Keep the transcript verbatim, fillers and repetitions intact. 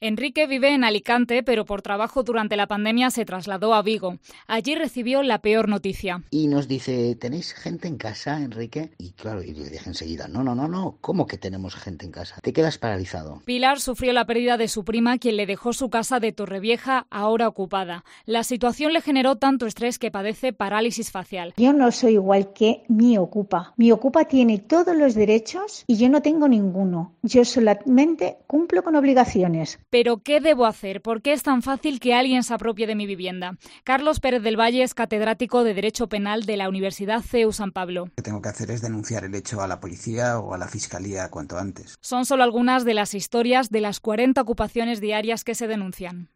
Enrique vive en Alicante, pero por trabajo durante la pandemia se trasladó a Vigo. Allí recibió la peor noticia. Y nos dice, ¿tenéis gente en casa, Enrique? Y claro, y le dije enseguida, no, no, no, no, ¿cómo que tenemos gente en casa? Te quedas paralizado. Pilar sufrió la pérdida de su prima, quien le dejó su casa de Torrevieja, ahora ocupada. La situación le generó tanto estrés que padece parálisis facial. Yo no soy igual que mi ocupa. Mi ocupa tiene todos los derechos y yo no tengo ninguno. Yo solamente cumplo con obligaciones. ¿Pero qué debo hacer? ¿Por qué es tan fácil que alguien se apropie de mi vivienda? Carlos Pérez del Valle es catedrático de Derecho Penal de la Universidad C E U San Pablo. Lo que tengo que hacer es denunciar el hecho a la policía o a la fiscalía cuanto antes. Son solo algunas de las historias de las cuarenta ocupaciones diarias que se denuncian.